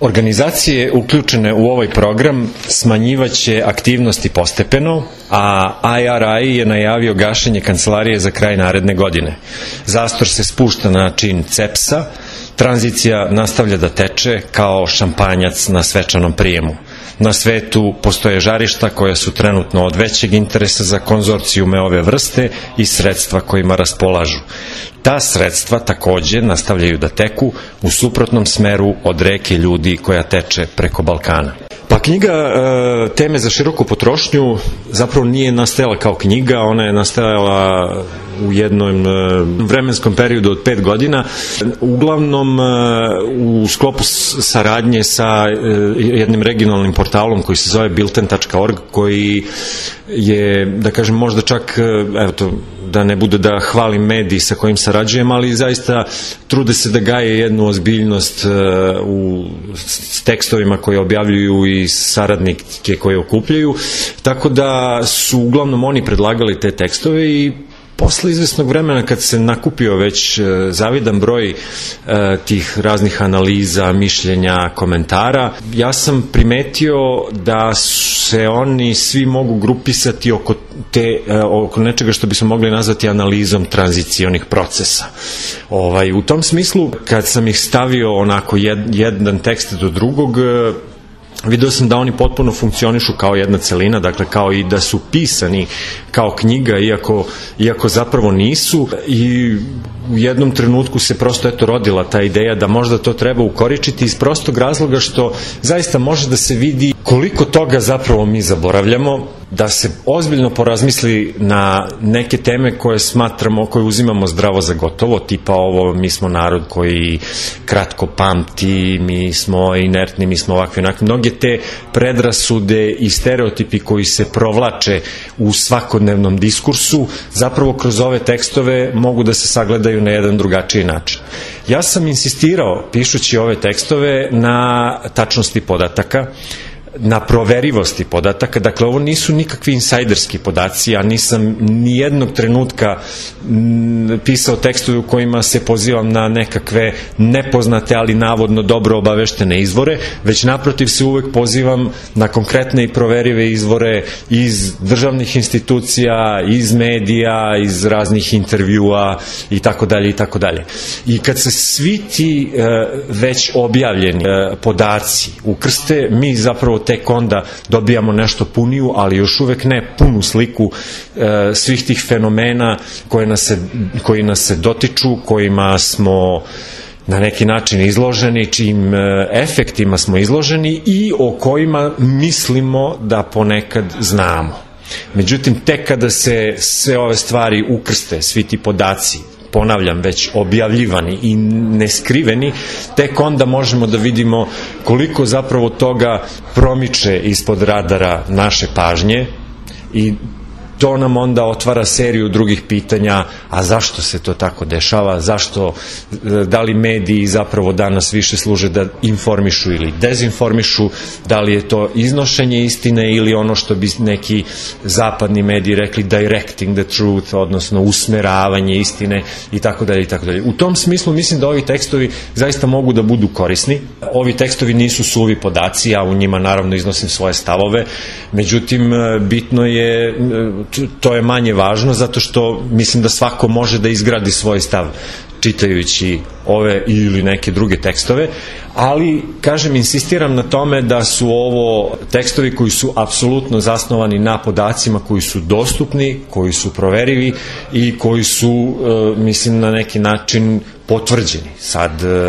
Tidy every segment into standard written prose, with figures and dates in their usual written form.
Organizacije uključene u ovaj program smanjivaće aktivnosti postepeno, a IRI je najavio gašenje kancelarije za kraj naredne godine. Zastor se spušta na čin CEPS-a, tranzicija nastavlja da teče kao šampanjac na svečanom prijemu. Na svetu postoje žarišta koja su trenutno od većeg interesa za konzorcijume ove vrste i sredstva kojima raspolažu. Ta sredstva takođe nastavljaju da teku u suprotnom smeru od reke ljudi koja teče preko Balkana. Pa knjiga Teme za široku potrošnju zapravo nije nastajala kao knjiga, ona je nastajala u jednom vremenskom periodu od 5 godina, uglavnom u sklopu saradnje sa jednim regionalnim portalom koji se zove bilten.org, koji je, da kažem, možda čak, evo to, da ne bude da hvalim mediji sa kojim sarađujem, ali zaista trude se da gaje jednu ozbiljnost u tekstovima koje objavljuju i saradnike koje okupljaju, tako da su uglavnom oni predlagali te tekstove i posle izvesnog vremena kad se nakupio već zavidan broj tih raznih analiza, mišljenja, komentara, ja sam primetio da se oni svi mogu grupisati oko nečega što bismo mogli nazvati analizom tranzicionih procesa. U tom smislu, kad sam ih stavio onako jedan tekst do drugog, video sam da oni potpuno funkcionišu kao jedna celina, dakle kao i da su pisani kao knjiga, iako zapravo nisu, i u jednom trenutku se prosto rodila ta ideja da možda to treba ukoričiti iz prostog razloga što zaista može da se vidi koliko toga zapravo mi zaboravljamo, da se ozbiljno porazmisli na neke teme koje smatramo, koje uzimamo zdravo za gotovo, tipa ovo, mi smo narod koji kratko pamti, mi smo inertni, mi smo ovakvi onakvi. Mnoge te predrasude i stereotipi koji se provlače u svakodnevnom diskursu, zapravo kroz ove tekstove mogu da se sagledaju na jedan drugačiji način. Ja sam insistirao, pišući ove tekstove, na tačnosti podataka, na proverivosti podataka. Dakle, ovo nisu nikakvi insajderski podaci, ja nisam ni jednog trenutka pisao tekstove u kojima se pozivam na nekakve nepoznate, ali navodno dobro obaveštene izvore, već naprotiv se uvek pozivam na konkretne i proverive izvore iz državnih institucija, iz medija, iz raznih intervjua i tako dalje i tako dalje. I kad se svi ti već objavljeni podaci ukrste, mi zapravo tek onda dobijamo nešto puniju, ali još uvek ne punu sliku svih tih fenomena koji nas se dotiču, kojima smo na neki način izloženi, čijim efektima smo izloženi i o kojima mislimo da ponekad znamo. Međutim, tek kada se sve ove stvari ukrste, svi ti podaci, ponavljam, već objavljivani i neskriveni, tek onda možemo da vidimo koliko zapravo toga promiče ispod radara naše pažnje i to nam onda otvara seriju drugih pitanja, a zašto se to tako dešava, da li mediji zapravo danas više služe da informišu ili dezinformišu, da li je to iznošenje istine ili ono što bi neki zapadni mediji rekli directing the truth, odnosno usmeravanje istine i tako dalje i tako dalje. U tom smislu mislim da ovi tekstovi zaista mogu da budu korisni. Ovi tekstovi nisu suvi podaci, ja u njima naravno iznosim svoje stavove, međutim bitno je, to je manje važno zato što mislim da svako može da izgradi svoj stav čitajući ove ili neke druge tekstove, ali, kažem, insistiram na tome da su ovo tekstovi koji su apsolutno zasnovani na podacima koji su dostupni, koji su proverivi i koji su, mislim, na neki način potvrđeni. Sad,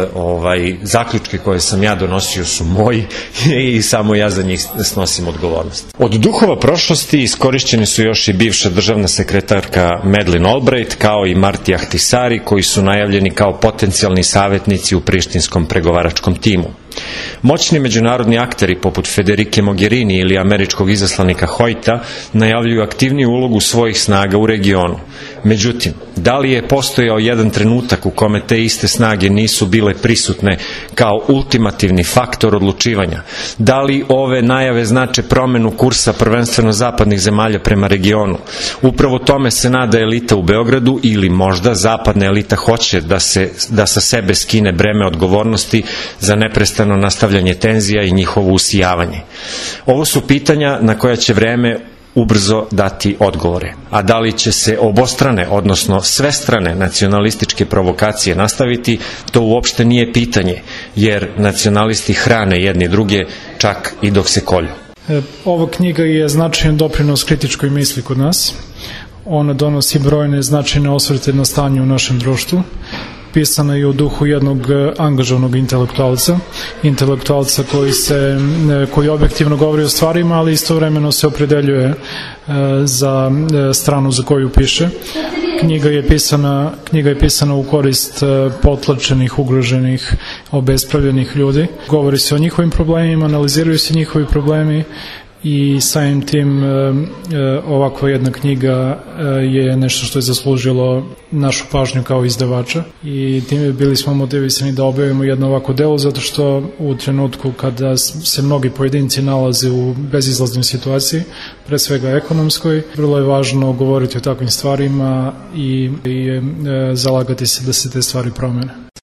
zaključke koje sam ja donosio su moji i samo ja za njih snosim odgovornost. Od duhova prošlosti iskorišćeni su još i bivša državna sekretarka Madeleine Albright, kao i Marti Ahtisari, koji su najavljeni kao potencijalni savetnici u prištinskom pregovaračkom timu. Moćni međunarodni akteri poput Federike Mogherini ili američkog izaslanika Hojta najavljuju aktivniju ulogu svojih snaga u regionu. Međutim, da li je postojao jedan trenutak u kome te iste snage nisu bile prisutne kao ultimativni faktor odlučivanja? Da li ove najave znače promenu kursa prvenstveno zapadnih zemalja prema regionu? Upravo tome se nada elita u Beogradu, ili možda zapadna elita hoće da sa sebe skine breme odgovornosti za neprestano nastavljanje tenzija i njihovo usijavanje. Ovo su pitanja na koja će vreme ubrzo dati odgovore. A da li će se obostrane, odnosno svestrane nacionalističke provokacije nastaviti, to uopšte nije pitanje, jer nacionalisti hrane jedni druge čak i dok se kolju. Ova knjiga je značajan doprinos kritičkoj misli kod nas. Ona donosi brojne značajne osvrte na stanje u našem društvu. Pisana je u duhu jednog angažovanog intelektualca koji objektivno govori o stvarima, ali istovremeno se opredeljuje za stranu za koju piše. Knjiga je pisana u korist potlačenih, ugroženih, obespravljenih ljudi. Govori se o njihovim problemima, analiziraju se njihovi problemi i samim tim ovakva jedna knjiga je nešto što je zaslužilo našu pažnju kao izdavača i time bili smo motivisani da objavimo jedno ovako delo, zato što u trenutku kada se mnogi pojedinci nalaze u bezizlaznoj situaciji, pre svega ekonomskoj, vrlo je važno govoriti o takvim stvarima i zalagati se da se te stvari promene.